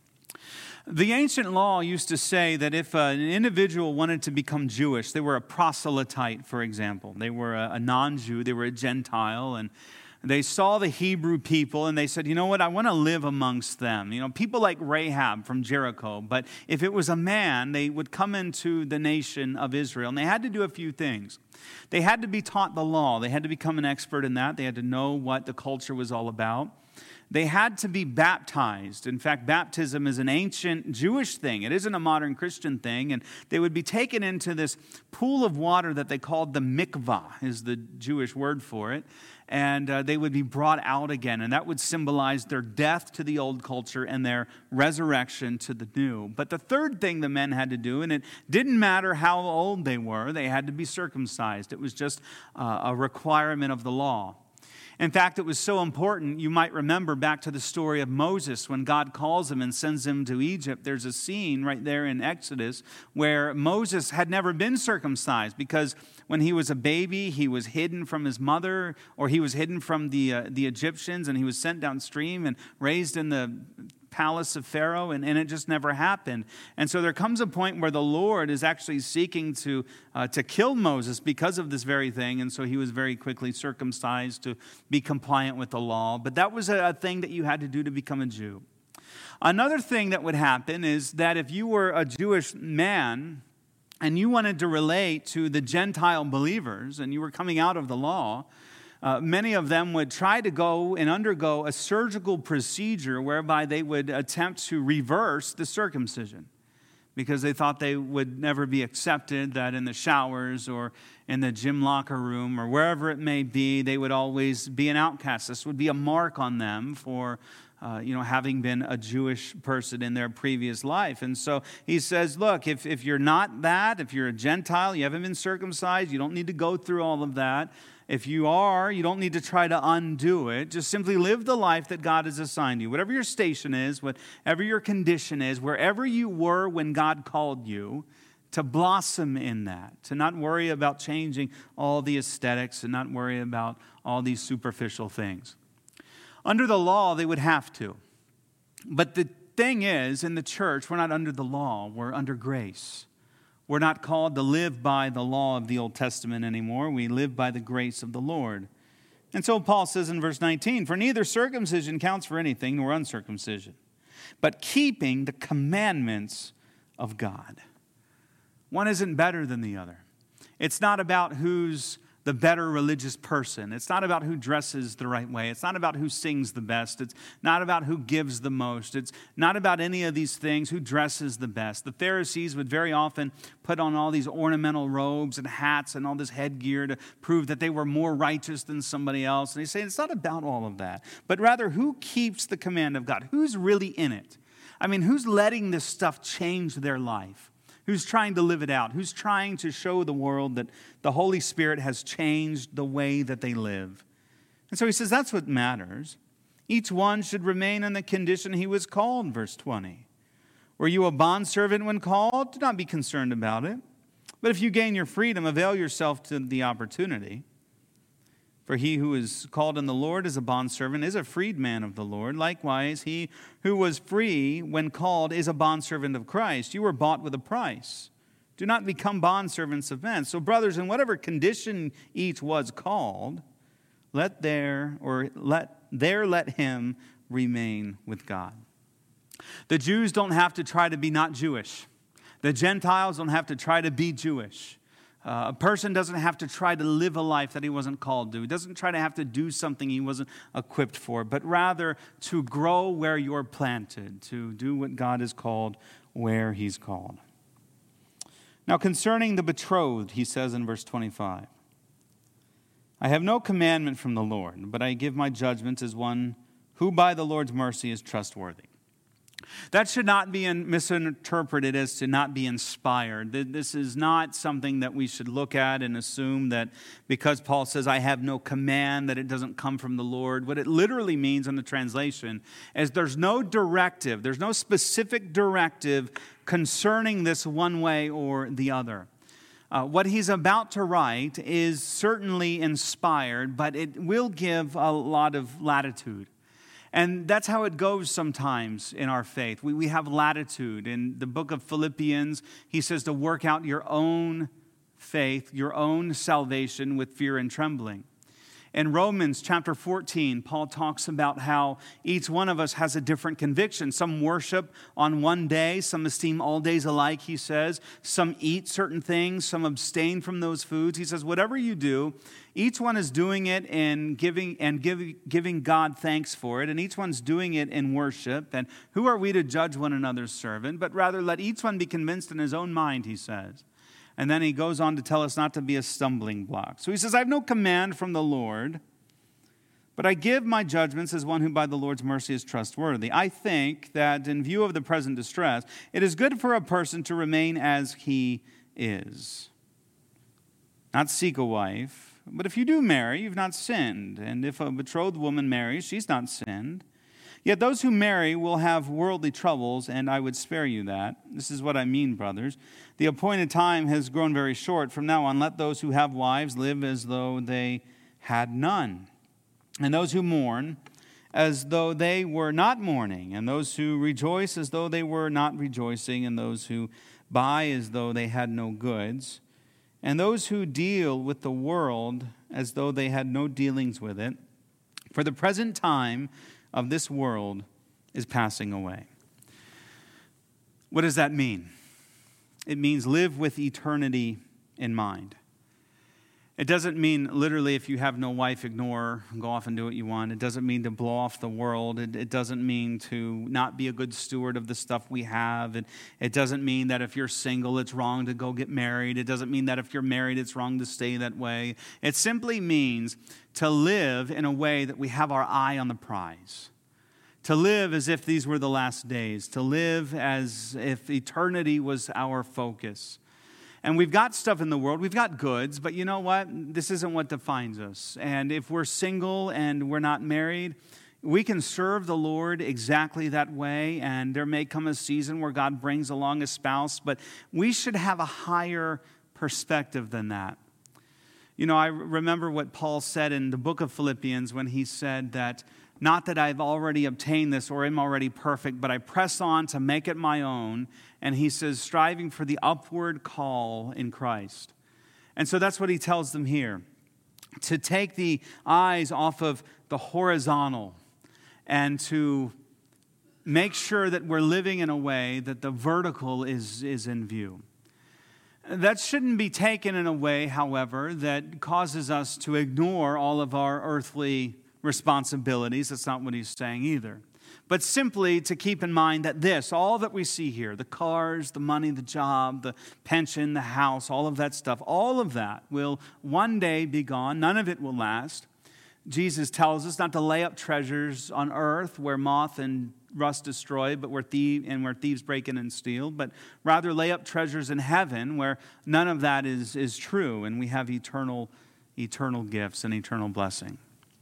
Speaker 1: The ancient law used to say that if an individual wanted to become Jewish, they were a proselyte, for example. They were a non-Jew, they were a Gentile, and they saw the Hebrew people and they said, you know what, I want to live amongst them. People like Rahab from Jericho. But if it was a man, they would come into the nation of Israel. And they had to do a few things. They had to be taught the law. They had to become an expert in that. They had to know what the culture was all about. They had to be baptized. In fact, baptism is an ancient Jewish thing. It isn't a modern Christian thing. And they would be taken into this pool of water that they called the mikvah, is the Jewish word for it. And they would be brought out again. And that would symbolize their death to the old culture and their resurrection to the new. But the third thing the men had to do, and it didn't matter how old they were, they had to be circumcised. It was just a requirement of the law. In fact, it was so important, you might remember back to the story of Moses when God calls him and sends him to Egypt. There's a scene right there in Exodus where Moses had never been circumcised because when he was a baby, he was hidden from his mother, or he was hidden from the Egyptians, and he was sent downstream and raised in the palace of Pharaoh, and it just never happened. And so there comes a point where the Lord is actually seeking to kill Moses because of this very thing, and so he was very quickly circumcised to be compliant with the law. But that was a thing that you had to do to become a Jew. Another thing that would happen is that if you were a Jewish man and you wanted to relate to the Gentile believers and you were coming out of the law, many of them would try to go and undergo a surgical procedure whereby they would attempt to reverse the circumcision because they thought they would never be accepted, that in the showers or in the gym locker room or wherever it may be, they would always be an outcast. This would be a mark on them for having been a Jewish person in their previous life. And so he says, look, if you're not that, if you're a Gentile, you haven't been circumcised, you don't need to go through all of that. If you are, you don't need to try to undo it. Just simply live the life that God has assigned you. Whatever your station is, whatever your condition is, wherever you were when God called you, to blossom in that, to not worry about changing all the aesthetics and not worry about all these superficial things. Under the law, they would have to. But the thing is, in the church, we're not under the law, we're under grace. We're not called to live by the law of the Old Testament anymore. We live by the grace of the Lord. And so Paul says in verse 19, for neither circumcision counts for anything nor uncircumcision, but keeping the commandments of God. One isn't better than the other. It's not about who's the better religious person. It's not about who dresses the right way. It's not about who sings the best. It's not about who gives the most. It's not about any of these things, who dresses the best. The Pharisees would very often put on all these ornamental robes and hats and all this headgear to prove that they were more righteous than somebody else. And he's saying it's not about all of that, but rather who keeps the command of God? Who's really in it? I mean, who's letting this stuff change their life? Who's trying to live it out? Who's trying to show the world that the Holy Spirit has changed the way that they live? And so he says that's what matters. Each one should remain in the condition he was called, verse 20. Were you a bondservant when called? Do not be concerned about it. But if you gain your freedom, avail yourself to the opportunity. For he who is called in the Lord as a bondservant is a freedman of the Lord. Likewise, he who was free when called is a bondservant of Christ. You were bought with a price. Do not become bondservants of men. So, brothers, in whatever condition each was called, let him remain with God. The Jews don't have to try to be not Jewish. The Gentiles don't have to try to be Jewish. A person doesn't have to try to live a life that he wasn't called to. He doesn't try to have to do something he wasn't equipped for, but rather to grow where you're planted, to do what God has called where he's called. Now, concerning the betrothed, he says in verse 25, I have no commandment from the Lord, but I give my judgment as one who by the Lord's mercy is trustworthy. That should not be misinterpreted as to not be inspired. This is not something that we should look at and assume that because Paul says, I have no command, that it doesn't come from the Lord. What it literally means in the translation is there's no directive, there's no specific directive concerning this one way or the other. What he's about to write is certainly inspired, but it will give a lot of latitude. And that's how it goes sometimes in our faith. We have latitude. In the book of Philippians, he says to work out your own faith, your own salvation with fear and trembling. In Romans chapter 14, Paul talks about how each one of us has a different conviction. Some worship on one day, some esteem all days alike, he says. Some eat certain things, some abstain from those foods. He says, whatever you do, each one is doing it in giving God thanks for it, and each one's doing it in worship. And who are we to judge one another's servant? But rather let each one be convinced in his own mind, he says. And then he goes on to tell us not to be a stumbling block. So he says, I have no command from the Lord, but I give my judgments as one who by the Lord's mercy is trustworthy. I think that in view of the present distress, it is good for a person to remain as he is. Not seek a wife, but if you do marry, you've not sinned. And if a betrothed woman marries, she's not sinned. Yet those who marry will have worldly troubles, and I would spare you that. This is what I mean, brothers. The appointed time has grown very short. From now on, let those who have wives live as though they had none, and those who mourn as though they were not mourning, and those who rejoice as though they were not rejoicing, and those who buy as though they had no goods, and those who deal with the world as though they had no dealings with it. For the present time of this world is passing away. What does that mean? It means live with eternity in mind. It doesn't mean literally if you have no wife, ignore, go off and do what you want. It doesn't mean to blow off the world. It doesn't mean to not be a good steward of the stuff we have. It doesn't mean that if you're single, it's wrong to go get married. It doesn't mean that if you're married, it's wrong to stay that way. It simply means to live in a way that we have our eye on the prize. To live as if these were the last days. To live as if eternity was our focus. And we've got stuff in the world. We've got goods. But you know what? This isn't what defines us. And if we're single and we're not married, we can serve the Lord exactly that way. And there may come a season where God brings along a spouse. But we should have a higher perspective than that. You know, I remember what Paul said in the book of Philippians when he said that, not that I've already obtained this or am already perfect, but I press on to make it my own. And he says, striving for the upward call in Christ. And so that's what he tells them here. To take the eyes off of the horizontal and to make sure that we're living in a way that the vertical is in view. That shouldn't be taken in a way, however, that causes us to ignore all of our earthly responsibilities. That's not what he's saying either. But simply to keep in mind that all that we see here, the cars, the money, the job, the pension, the house, all of that stuff, all of that will one day be gone. None of it will last. Jesus tells us not to lay up treasures on earth where moth and rust destroy, but where thieves break in and steal, but rather lay up treasures in heaven where none of that is true, and we have eternal gifts and eternal blessing.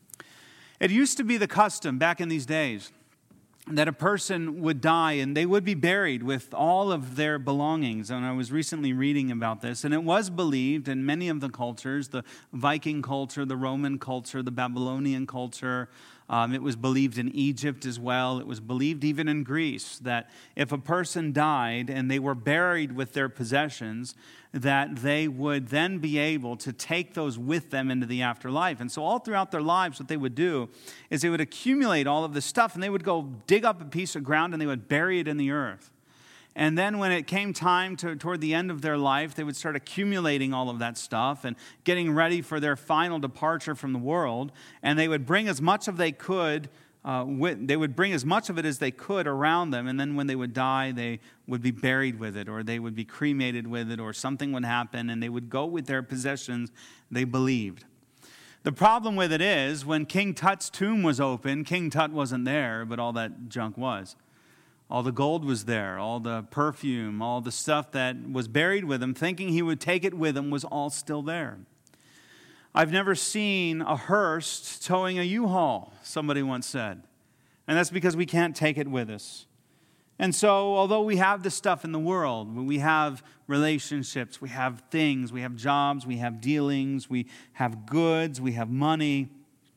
Speaker 1: It used to be the custom back in these days that a person would die and they would be buried with all of their belongings. And I was recently reading about this, and it was believed in many of the cultures, the Viking culture, the Roman culture, the Babylonian culture. It was believed in Egypt as well. It was believed even in Greece that if a person died and they were buried with their possessions, that they would then be able to take those with them into the afterlife. And so all throughout their lives, what they would do is they would accumulate all of this stuff, and they would go dig up a piece of ground and they would bury it in the earth. And then when it came time toward the end of their life, they would start accumulating all of that stuff and getting ready for their final departure from the world. And they would bring as much of they could. They would bring as much of it as they could around them. And then when they would die, they would be buried with it, or they would be cremated with it, or something would happen, and they would go with their possessions. They believed. The problem with it is when King Tut's tomb was open, King Tut wasn't there, but all that junk was. All the gold was there, all the perfume, all the stuff that was buried with him, thinking he would take it with him, was all still there. I've never seen a hearse towing a U-Haul, somebody once said. And that's because we can't take it with us. And so, although we have the stuff in the world, we have relationships, we have things, we have jobs, we have dealings, we have goods, we have money,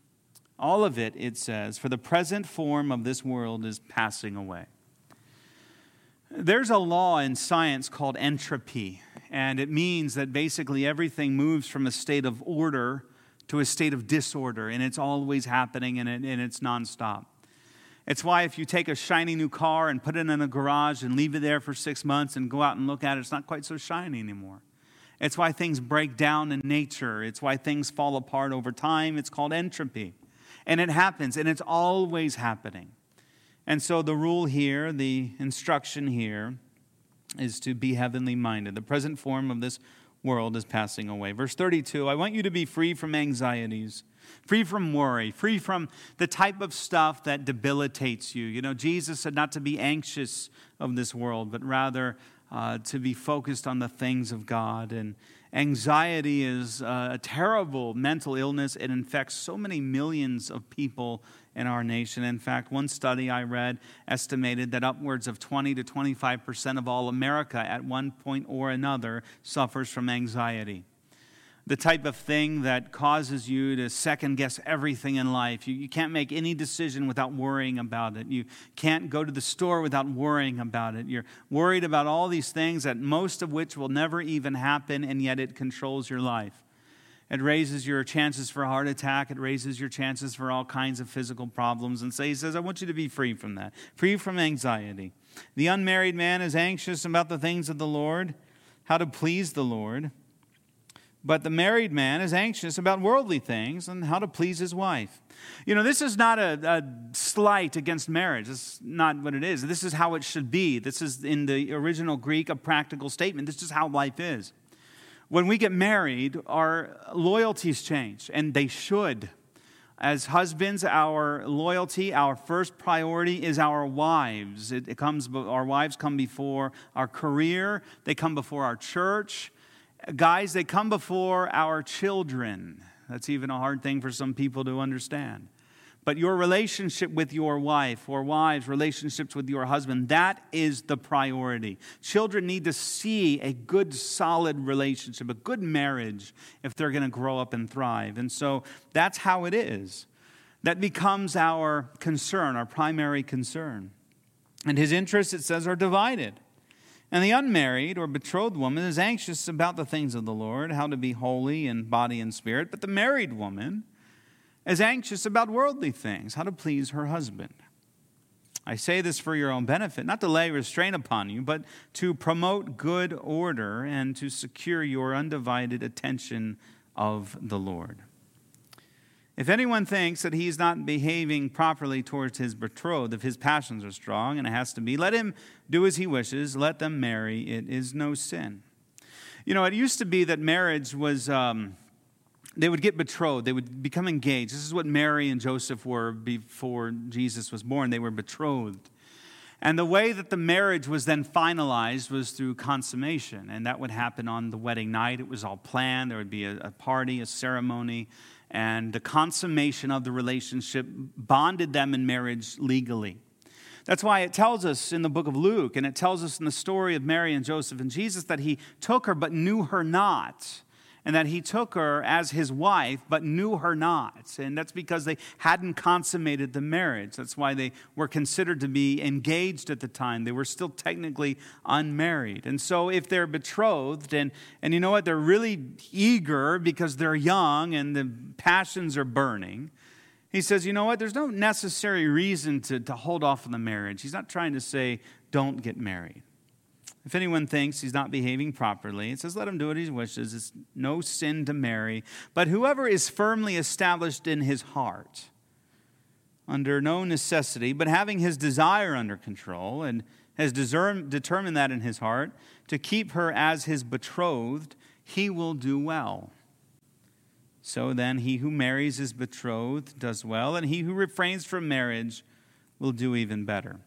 Speaker 1: all of it, it says, for the present form of this world is passing away. There's a law in science called entropy, and it means that basically everything moves from a state of order to a state of disorder, and it's always happening, and it's nonstop. It's why if you take a shiny new car and put it in a garage and leave it there for 6 months and go out and look at it, it's not quite so shiny anymore. It's why things break down in nature. It's why things fall apart over time. It's called entropy. And it happens, and it's always happening. And so the rule here, the instruction here, is to be heavenly minded. The present form of this world is passing away. Verse 32, I want you to be free from anxieties, free from worry, free from the type of stuff that debilitates you. You know, Jesus said not to be anxious of this world, but rather to be focused on the things of God. And anxiety is a terrible mental illness. It infects so many millions of people in our nation. In fact, one study I read estimated that upwards of 20 to 25% of all America at one point or another suffers from anxiety. The type of thing that causes you to second guess everything in life. You can't make any decision without worrying about it. You can't go to the store without worrying about it. You're worried about all these things, that most of which will never even happen, and yet it controls your life. It raises your chances for a heart attack. It raises your chances for all kinds of physical problems. And so he says, I want you to be free from that, free from anxiety. The unmarried man is anxious about the things of the Lord, how to please the Lord. But the married man is anxious about worldly things and how to please his wife. You know, this is not a slight against marriage. That's not what it is. This is how it should be. This is, in the original Greek, a practical statement. This is how life is. When we get married, our loyalties change, and they should. As husbands, our loyalty, our first priority is our wives. Our wives come before our career. They come before our church. Guys, they come before our children. That's even a hard thing for some people to understand. But your relationship with your wife, or wives, relationships with your husband, that is the priority. Children need to see a good, solid relationship, a good marriage, if they're going to grow up and thrive. And so that's how it is. That becomes our concern, our primary concern. And his interests, it says, are divided. And the unmarried or betrothed woman is anxious about the things of the Lord, how to be holy in body and spirit. But the married woman is anxious about worldly things, how to please her husband. I say this for your own benefit, not to lay restraint upon you, but to promote good order and to secure your undivided attention of the Lord. If anyone thinks that he's not behaving properly towards his betrothed, if his passions are strong, and it has to be, let him do as he wishes, let them marry, it is no sin. You know, it used to be that marriage was, they would get betrothed, they would become engaged. This is what Mary and Joseph were before Jesus was born. They were betrothed. And the way that the marriage was then finalized was through consummation, and that would happen on the wedding night. It was all planned. There would be a party, a ceremony, and the consummation of the relationship bonded them in marriage legally. That's why it tells us in the book of Luke, and it tells us in the story of Mary and Joseph and Jesus, that he took her but knew her not, and that he took her as his wife but knew her not. And that's because they hadn't consummated the marriage. That's why they were considered to be engaged at the time. They were still technically unmarried. And so if they're betrothed, and you know what, they're really eager because they're young and the passions are burning, he says, you know what, there's no necessary reason to hold off on the marriage. He's not trying to say, don't get married. If anyone thinks he's not behaving properly, it says, let him do what he wishes. It's no sin to marry. But whoever is firmly established in his heart, under no necessity, but having his desire under control, and has determined that in his heart, to keep her as his betrothed, he will do well. So then he who marries his betrothed does well, and he who refrains from marriage will do even better.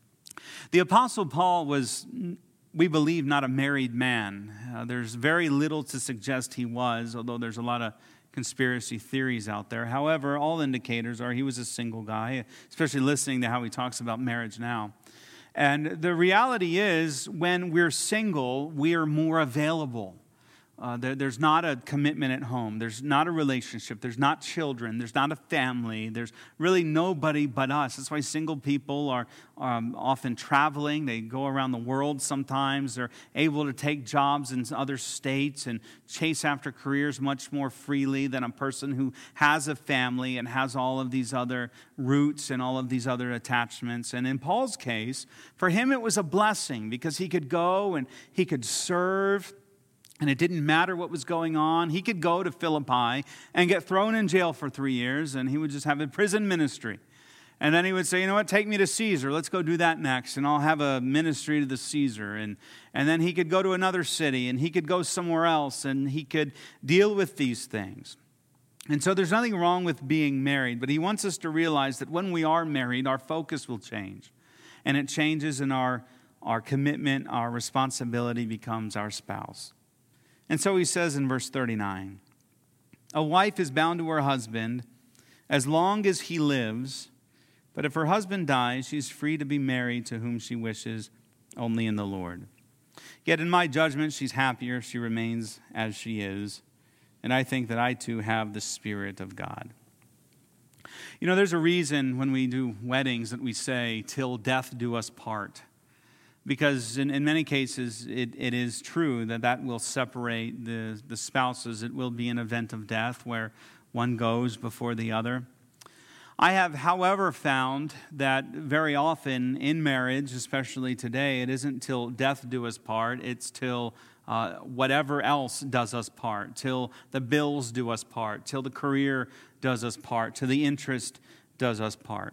Speaker 1: The Apostle Paul was, we believe, not a married man. There's very little to suggest he was, although there's a lot of conspiracy theories out there. However, all indicators are he was a single guy, especially listening to how he talks about marriage now. And the reality is, when we're single, we are more available. There's not a commitment at home. There's not a relationship. There's not children. There's not a family. There's really nobody but us. That's why single people are often traveling. They go around the world sometimes. They're able to take jobs in other states and chase after careers much more freely than a person who has a family and has all of these other roots and all of these other attachments. And in Paul's case, for him it was a blessing because he could go and he could serve. And it didn't matter what was going on. He could go to Philippi and get thrown in jail for 3 years, and he would just have a prison ministry. And then he would say, you know what, take me to Caesar. Let's go do that next, and I'll have a ministry to the Caesar. And then he could go to another city, and he could go somewhere else, and he could deal with these things. And so there's nothing wrong with being married, but he wants us to realize that when we are married, our focus will change. And it changes in our commitment, our responsibility becomes our spouse. And so he says in verse 39, a wife is bound to her husband as long as he lives, but if her husband dies, she's free to be married to whom she wishes, only in the Lord. Yet in my judgment, she's happier if she remains as she is, and I think that I too have the Spirit of God. You know, there's a reason when we do weddings that we say, till death do us part. Because in many cases, it is true that will separate the spouses. It will be an event of death where one goes before the other. I have, however, found that very often in marriage, especially today, it isn't till death do us part. It's till whatever else does us part, till the bills do us part, till the career does us part, till the interest does us part.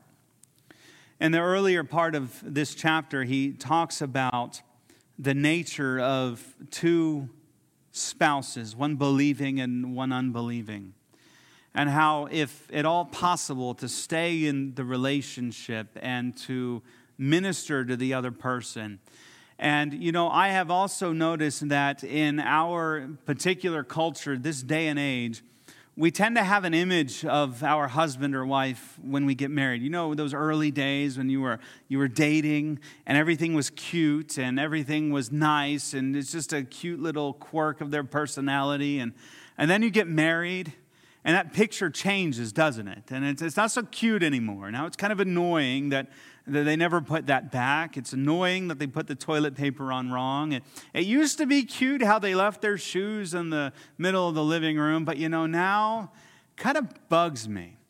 Speaker 1: In the earlier part of this chapter, he talks about the nature of two spouses, one believing and one unbelieving, and how, if at all possible, to stay in the relationship and to minister to the other person. And, you know, I have also noticed that in our particular culture, this day and age, we tend to have an image of our husband or wife when we get married. You know, those early days when you were dating and everything was cute and everything was nice and it's just a cute little quirk of their personality. And then you get married and that picture changes, doesn't it? And it's not so cute anymore. Now it's kind of annoying that they never put that back. It's annoying that they put the toilet paper on wrong. It used to be cute how they left their shoes in the middle of the living room, but you know, now kind of bugs me.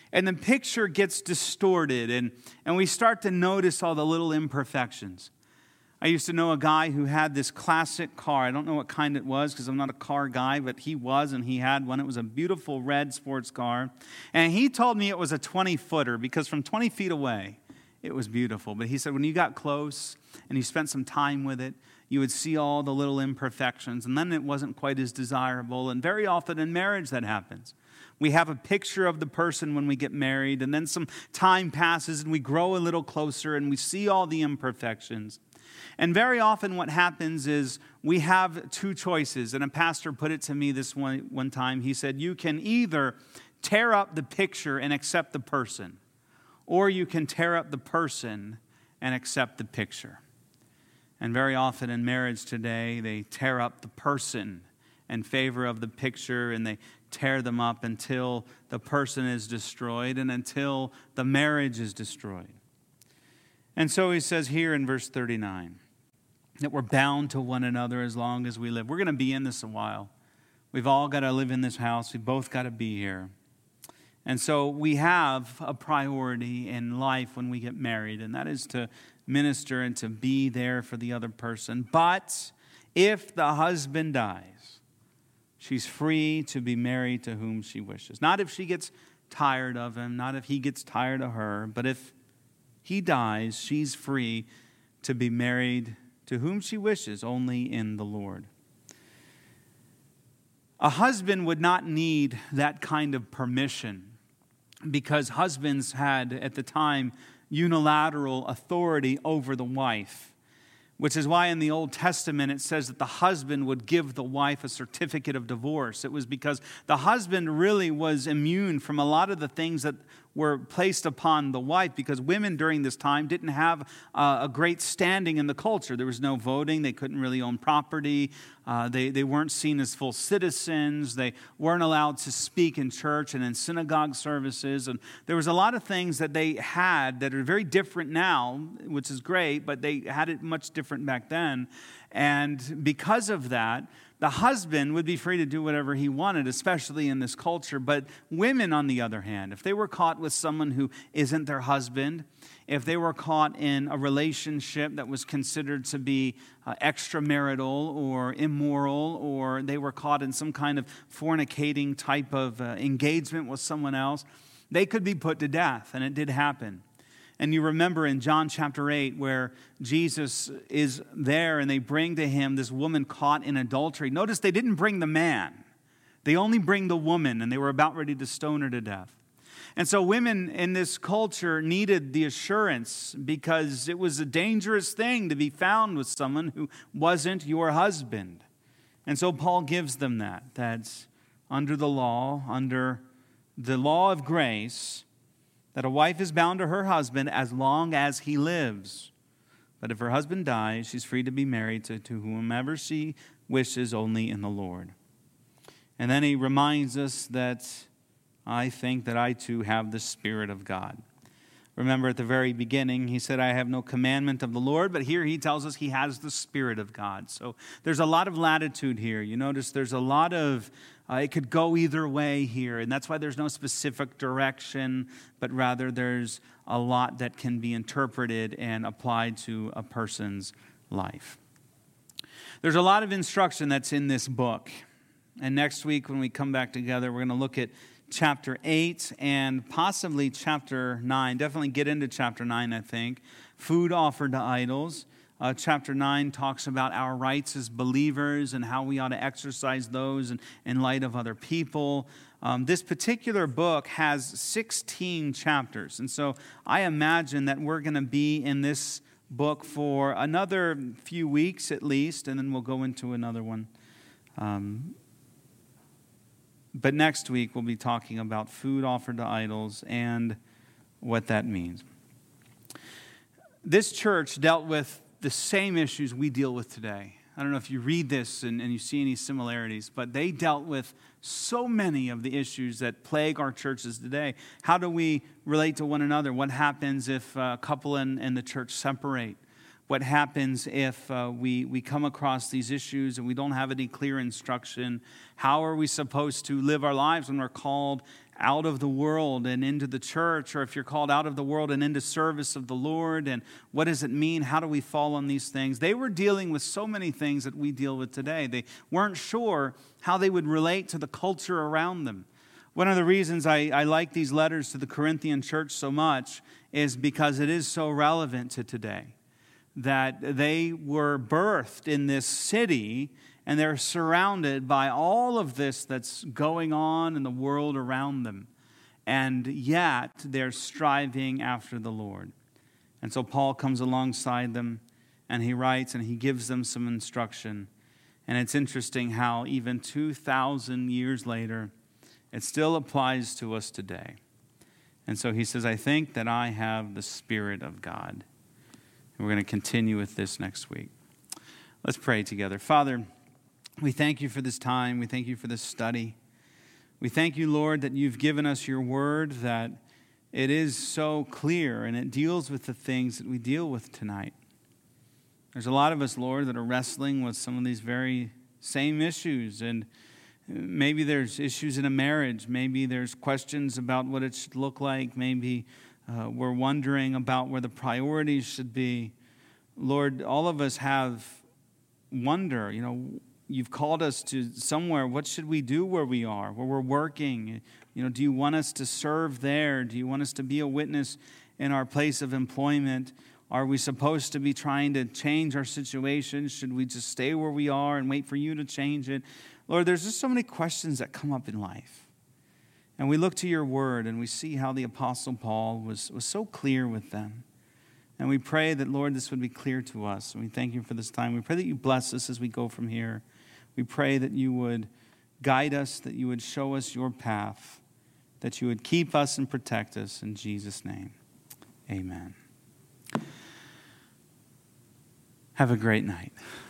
Speaker 1: And the picture gets distorted, and we start to notice all the little imperfections. I used to know a guy who had this classic car. I don't know what kind it was because I'm not a car guy, but he was, and he had one. It was a beautiful red sports car. And he told me it was a 20-footer because from 20 feet away, it was beautiful. But he said when you got close and you spent some time with it, you would see all the little imperfections, and then it wasn't quite as desirable. And very often in marriage that happens. We have a picture of the person when we get married, and then some time passes and we grow a little closer and we see all the imperfections. And very often what happens is we have two choices. And a pastor put it to me this one time. He said, you can either tear up the picture and accept the person, or you can tear up the person and accept the picture. And very often in marriage today, they tear up the person in favor of the picture, and they tear them up until the person is destroyed and until the marriage is destroyed. And so he says here in verse 39 that we're bound to one another as long as we live. We're going to be in this a while. We've all got to live in this house. We both got to be here. And so we have a priority in life when we get married, and that is to minister and to be there for the other person. But if the husband dies, she's free to be married to whom she wishes. Not if she gets tired of him, not if he gets tired of her, but if he dies, she's free to be married to whom she wishes, only in the Lord. A husband would not need that kind of permission because husbands had, at the time, unilateral authority over the wife, which is why in the Old Testament it says that the husband would give the wife a certificate of divorce. It was because the husband really was immune from a lot of the things that were placed upon the wife, because women during this time didn't have a great standing in the culture. There was no voting. They couldn't really own property. They weren't seen as full citizens. They weren't allowed to speak in church and in synagogue services. And there was a lot of things that they had that are very different now, which is great, but they had it much different back then. And because of that, the husband would be free to do whatever he wanted, especially in this culture. But women, on the other hand, if they were caught with someone who isn't their husband, if they were caught in a relationship that was considered to be extramarital or immoral, or they were caught in some kind of fornicating type of engagement with someone else, they could be put to death, and it did happen. And you remember in John chapter 8 where Jesus is there and they bring to him this woman caught in adultery. Notice they didn't bring the man. They only bring the woman, and they were about ready to stone her to death. And so women in this culture needed the assurance because it was a dangerous thing to be found with someone who wasn't your husband. And so Paul gives them that's under the law of grace, that a wife is bound to her husband as long as he lives. But if her husband dies, she's free to be married to whomever she wishes, only in the Lord. And then he reminds us that I think that I too have the Spirit of God. Remember at the very beginning, he said, I have no commandment of the Lord, but here he tells us he has the Spirit of God. So there's a lot of latitude here. You notice there's a lot of, it could go either way here, and that's why there's no specific direction, but rather there's a lot that can be interpreted and applied to a person's life. There's a lot of instruction that's in this book, and next week when we come back together, we're going to look at chapter 8 and possibly chapter 9. Definitely get into chapter 9, I think. Food offered to idols. Chapter 9 talks about our rights as believers and how we ought to exercise those in light of other people. This particular book has 16 chapters. And so I imagine that we're going to be in this book for another few weeks at least, and then we'll go into another one. But next week, we'll be talking about food offered to idols and what that means. This church dealt with the same issues we deal with today. I don't know if you read this and you see any similarities, but they dealt with so many of the issues that plague our churches today. How do we relate to one another? What happens if a couple in the church separate? What happens if we come across these issues and we don't have any clear instruction? How are we supposed to live our lives when we're called out of the world and into the church, or if you're called out of the world and into service of the Lord, and what does it mean? How do we fall on these things? They were dealing with so many things that we deal with today. They weren't sure how they would relate to the culture around them. One of the reasons I like these letters to the Corinthian church so much is because it is so relevant to today. That they were birthed in this city and they're surrounded by all of this that's going on in the world around them. And yet they're striving after the Lord. And so Paul comes alongside them and he writes and he gives them some instruction. And it's interesting how even 2,000 years later, it still applies to us today. And so he says, I think that I have the Spirit of God. And we're going to continue with this next week. Let's pray together. Father, we thank you for this time. We thank you for this study. We thank you, Lord, that you've given us your word, that it is so clear and it deals with the things that we deal with tonight. There's a lot of us, Lord, that are wrestling with some of these very same issues. And maybe there's issues in a marriage. Maybe there's questions about what it should look like. Maybe we're wondering about where the priorities should be. Lord, all of us have wonder. You've called us to somewhere. What should we do where we are, where we're working? Do you want us to serve there? Do you want us to be a witness in our place of employment? Are we supposed to be trying to change our situation? Should we just stay where we are and wait for you to change it? Lord, there's just so many questions that come up in life. And we look to your word and we see how the Apostle Paul was so clear with them. And we pray that, Lord, this would be clear to us. And we thank you for this time. We pray that you bless us as we go from here. We pray that you would guide us, that you would show us your path, that you would keep us and protect us. In Jesus' name, amen. Have a great night.